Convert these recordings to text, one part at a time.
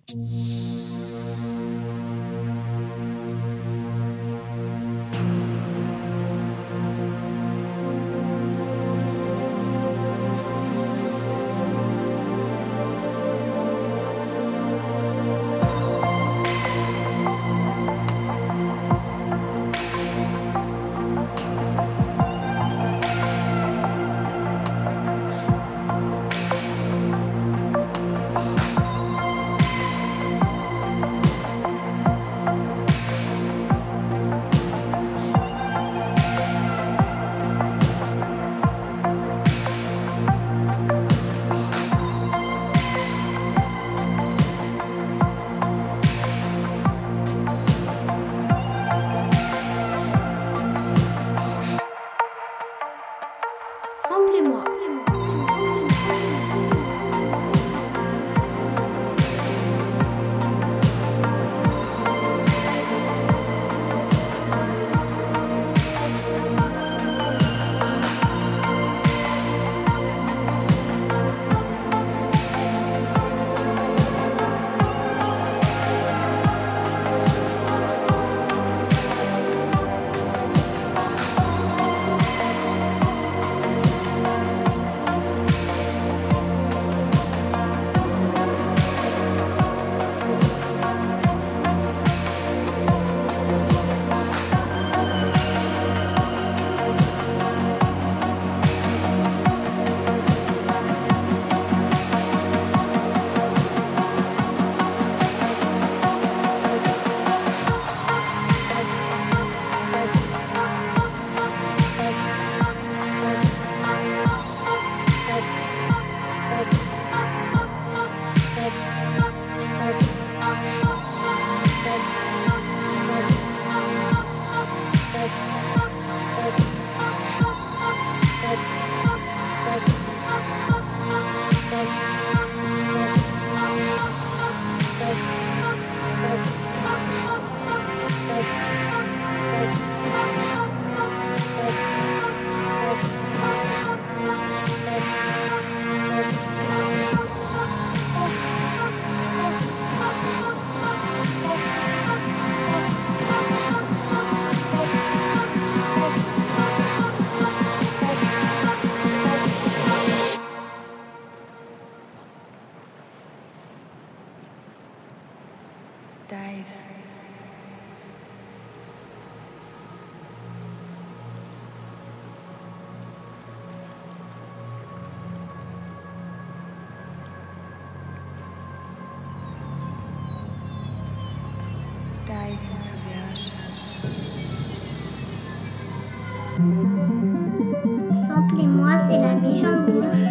Samplez-moi, c'est la vie en bouche.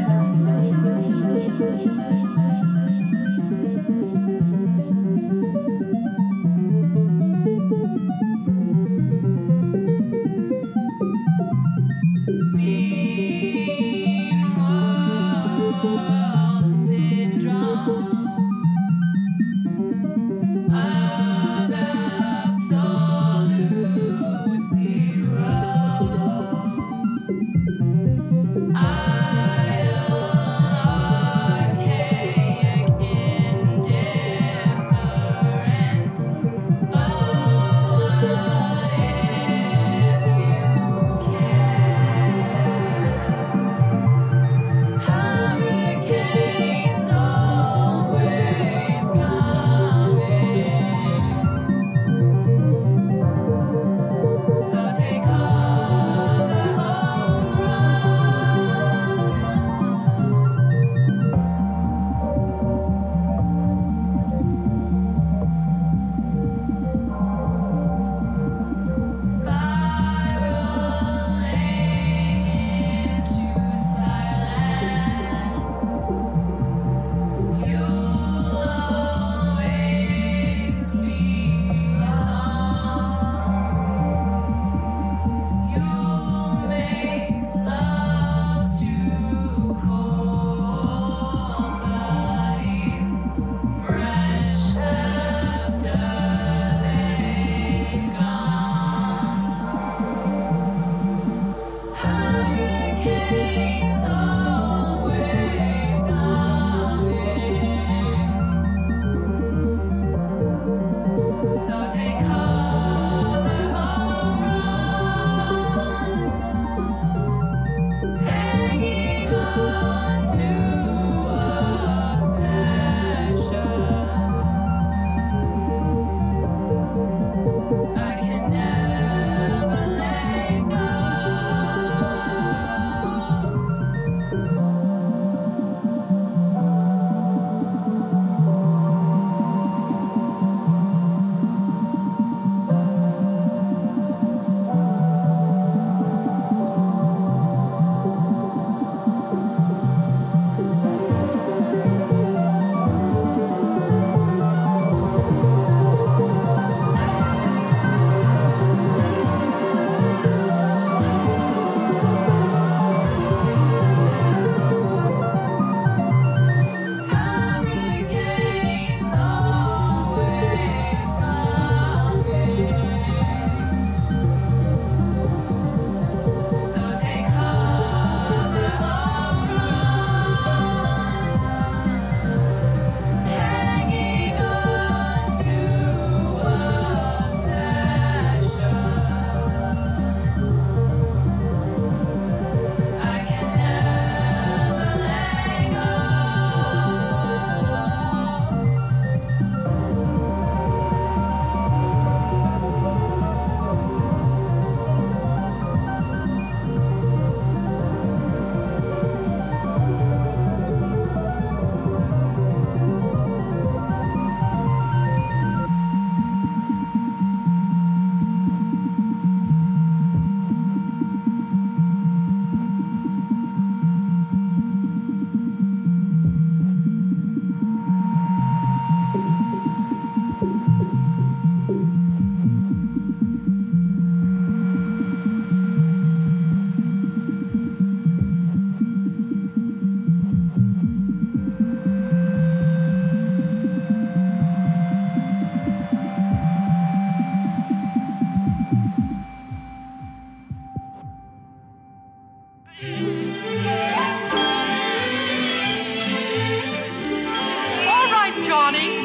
I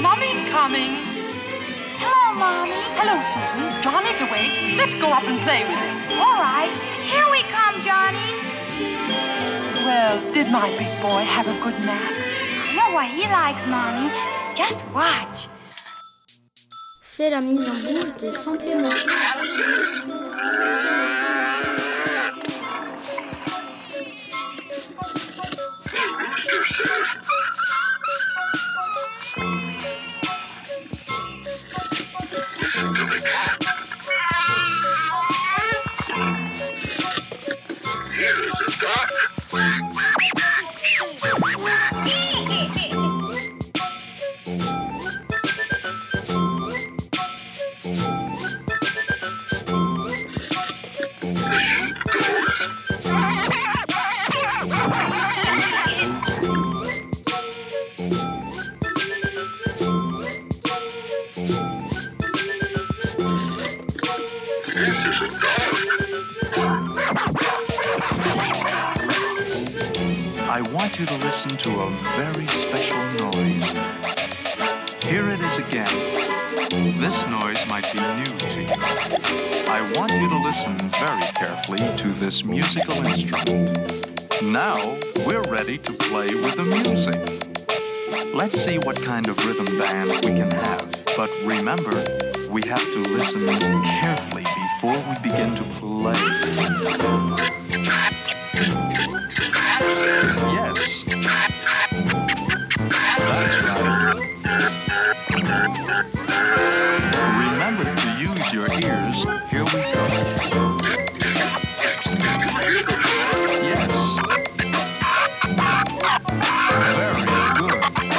Mommy's coming. Hello, Mommy. Hello, Susan. Johnny's awake. Let's go up and play with him. All right. Here we come, Johnny. Well, did my big boy have a good nap? I know what he likes, Mommy. Just watch. C'est la mise en bouche de Simplement. I want you to listen to a very special noise. Here it is again. This noise might be new to you. I want you to listen very carefully to this musical instrument. Now, we're ready to play with the music. Let's see what kind of rhythm band we can have. But remember, we have to listen carefully before we begin to play. Yes. That's right. Remember to use your ears. Here we go. Yes. Very good.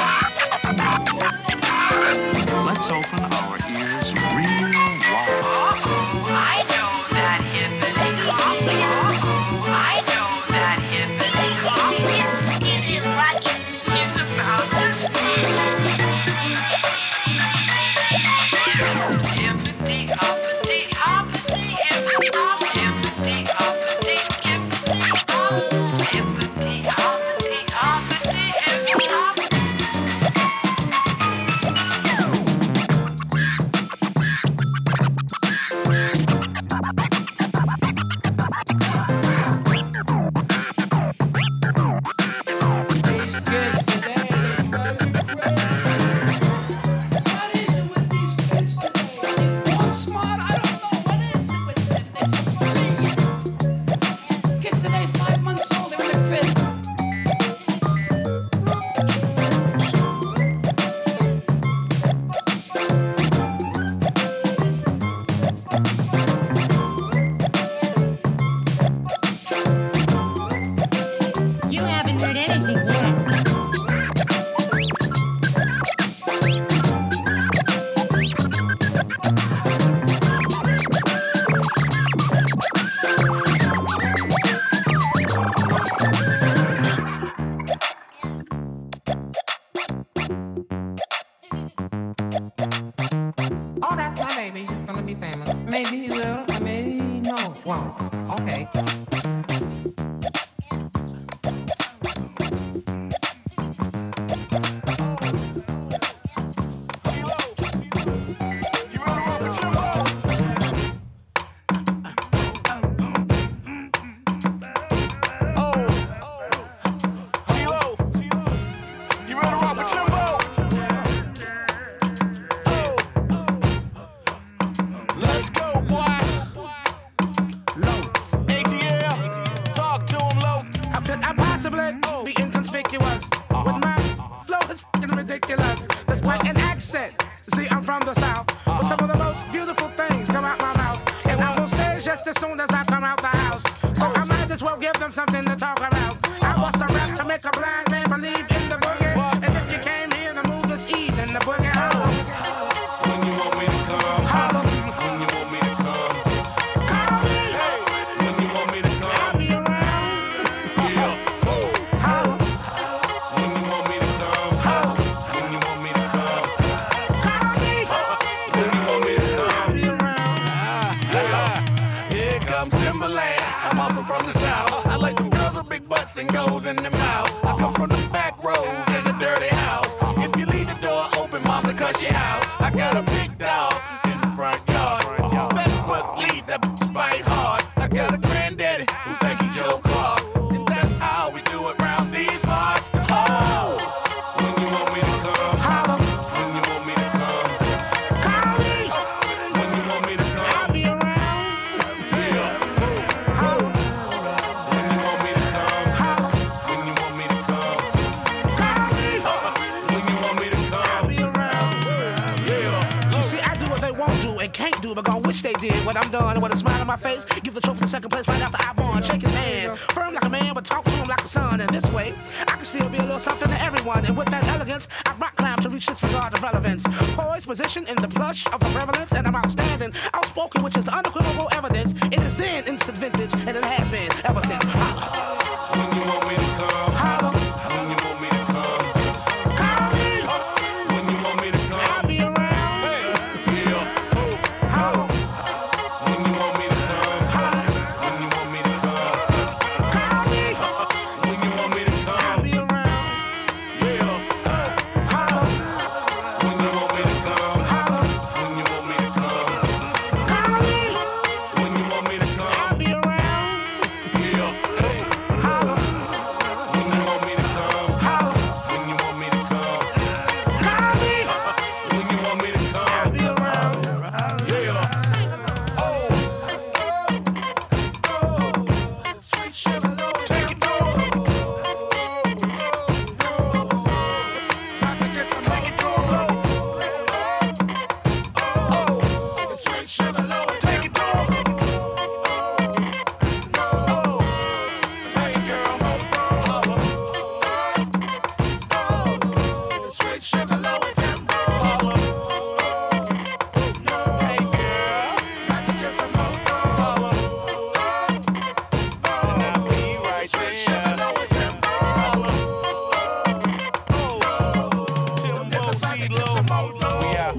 Let's open our ears real wide. I know that hippity hop. I know that hippity hop. He's about to sneeze. Hippity hoppity hoppity hippity hop. Hippity hoppity skippity hop. Hippity hoppity hoppity hippity hop. You haven't heard anything yet. Oh, that's my baby. He's gonna be famous. Maybe he will, or maybe no. Well, okay. Let's go, boy. Low. ATL. Talk to him, low. How could I possibly be inconspicuous when my flow is f***ing ridiculous? There's quite an accent. See, I'm from the South, but some of the most beautiful things come out my mouth, and I'm on stage just as soon as I come out the house. So I might as well give them something to talk about. I bust a rap to make a blind man believe in the boogie, and if you came here, the move is eating the boogie hollow. When you want me to come, Holla. when you want me to come, Call me. when you want me to I'll come, be around. yeah. Holla. When you want me to come, Holla. when you want me to come, Call me. when you want me to I'll come. be around. Here comes Timberland. I'm also from the South. I like them girls with big butts and goes in their mouth. I come from the back roads in a dirty house. If you leave the door open, mom's do, but gon' wish they did. When I'm done, with a smile on my face, give the trophy to second place right after I won. Shake his hand, firm like a man, but talk to him like a son. And this way, I can still be a little something to everyone. And with that elegance, I rock climb to reach this regard of relevance. Poised position in the blush of the prevalence, and I'm outstanding, outspoken, which is the unequivocal evidence. It is then instant vintage, and it has been ever since. When you want me to come, Holla. when you want me to come, Call me. when you want me to come, I'll be around. yeah. Holla. When you want me to come, when you want me to come, Call me. when you want me to I'll come, be around. yeah. Holla. When you want me to come, Holla. when you want me to come, Call me. when you want me to I'll come, be around. yeah. Holla. When you want me to come, Holla. when you want me to come, Call me. when you want me to I'll come, be around. yeah. Sweet sugar, low Take it Try to get some more Sweet sugar, low Take it Sweet sugar, low tempo. Hey girl, Try to get some more and I'll be right Sweet sugar, there. low tempo. Niggas like to get some more We out.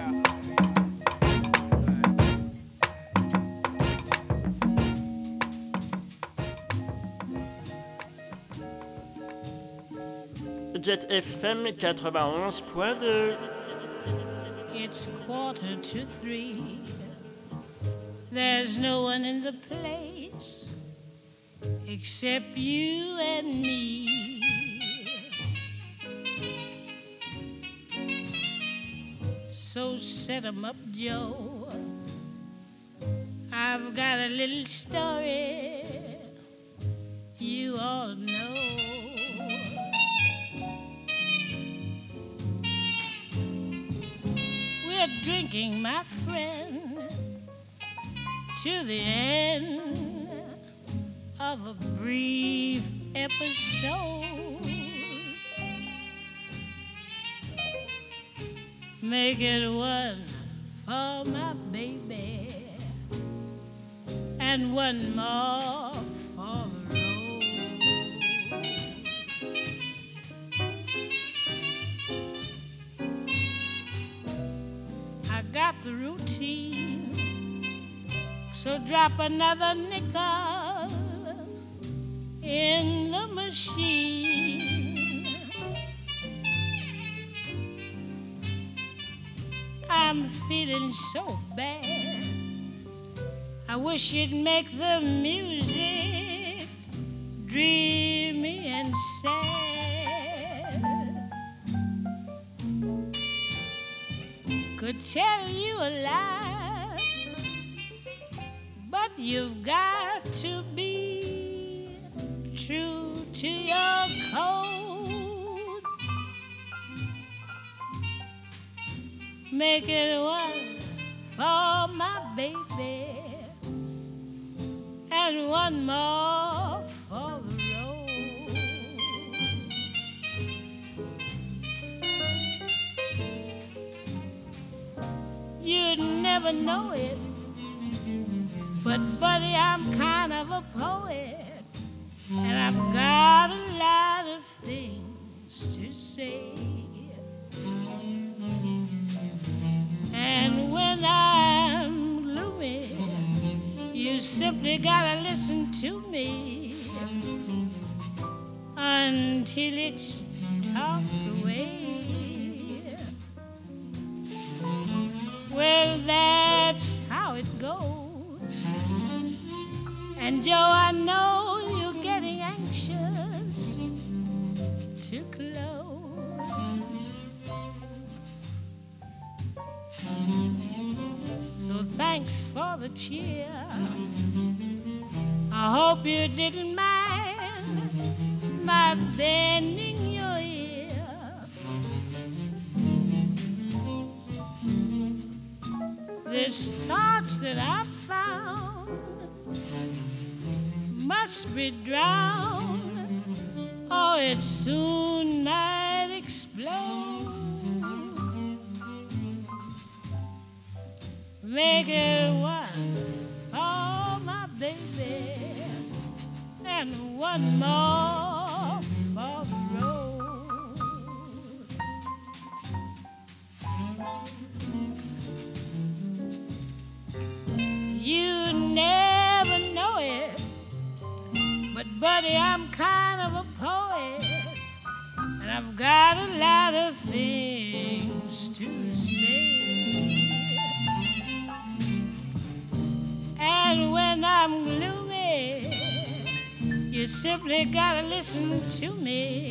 Jet FM 91.2. It's 2:45. There's no one in the place except you and me. So set 'em up, Joe. I've got a little story you all know. We're drinking, my friend, to the end of a brief episode. Make it one for my baby and one more for the road. I got the routine, so drop another nickel in the machine. I'm feeling so bad. I wish you'd make the music dreamy and sad. Could tell you a lie, but you've got to be true to your code. Make it one for my baby and one more for the road. You'd never know it, but buddy, I'm kind of a poet, and I've got a lot of things to say. And when I'm gloomy, you simply gotta listen to me until it's talked away. Well, that's how it goes. And Joe, I know you're getting anxious to close. So thanks for the cheer. I hope you didn't mind my bending your ear. This This torch that I found must be drowned, or it soon might explode. Make it one for my baby and one more for the road. You never know it, but buddy, I'm kind of a poet, and I've got a lot of things to say. And when I'm gloomy, you simply gotta listen to me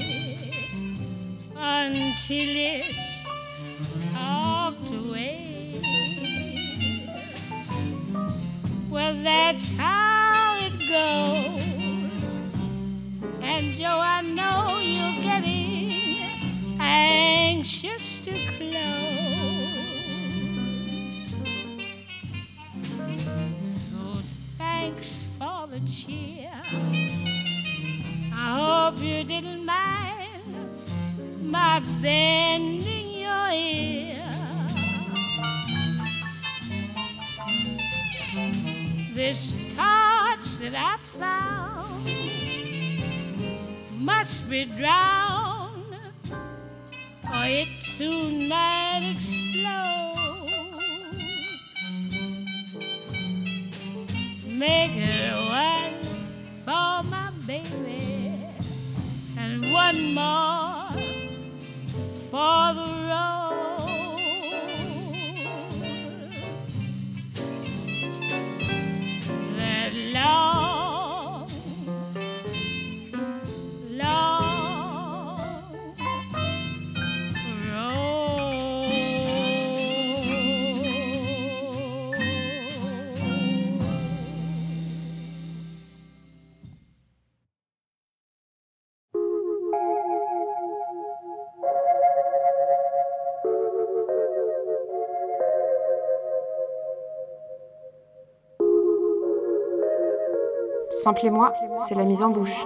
until it's talked away. Well, that's how it goes. And Joe, I know you're getting anxious to close. So thanks for the cheer. I hope you didn't mind my bending your ear. This torch that I found must be drowned, or it soon might explode. Make it one for my baby and one more for the road. That long, long road. Samplez-moi, c'est la mise en bouche.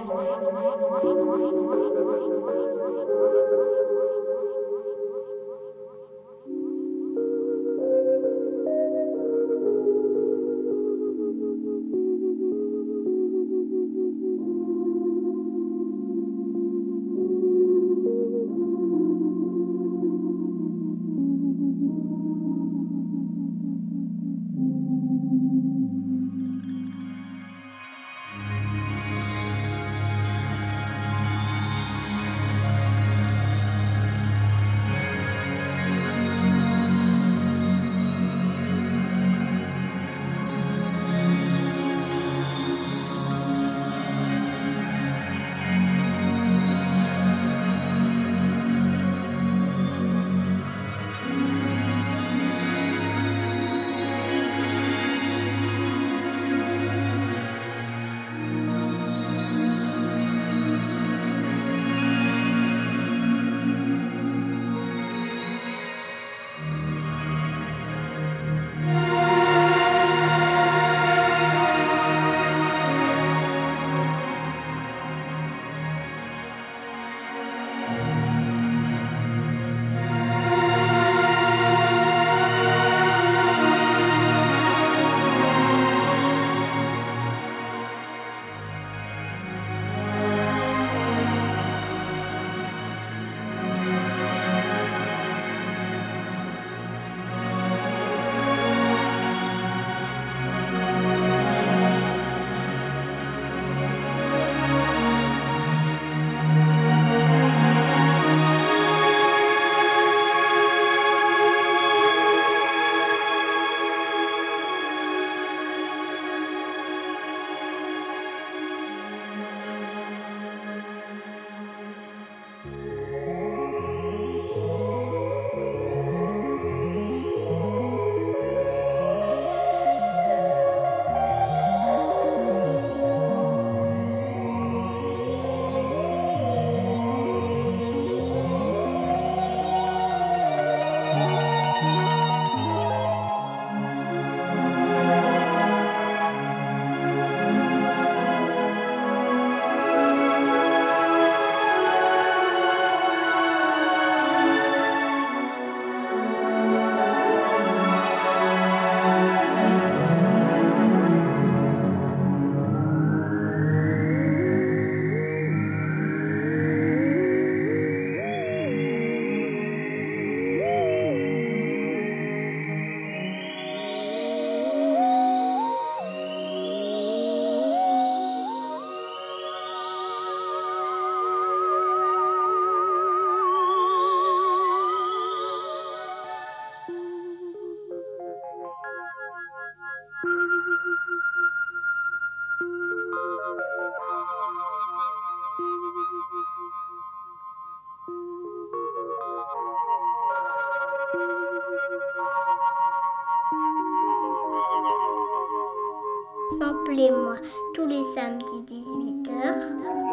Appelez-moi tous les samedis 18h